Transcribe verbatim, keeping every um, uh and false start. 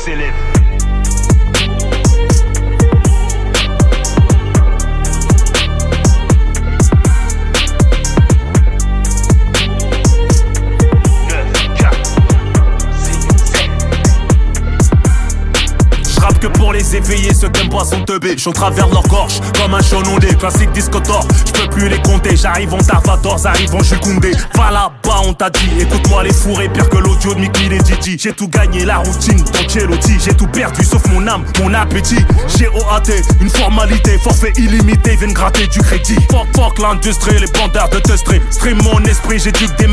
s'élève. Que pour les éveiller, ceux qui aiment pas sont teubés. J'suis au travers de leur gorge, comme un chenondé. Classique discotor, j'peux plus les compter. J'arrive en Tarvator, j'arrive en Jukoundé. Va là-bas, on t'a dit, écoute-moi les fourrés. Pire que l'audio de Mickey et Didi. J'ai tout gagné, la routine, dans Chelotti. J'ai tout perdu, sauf mon âme, mon appétit. J'ai O A T, une formalité. Forfait illimité, viennent gratter du crédit. Fuck, fuck l'industrie, les bandeurs de te stream. Stream mon esprit, j'ai dû que des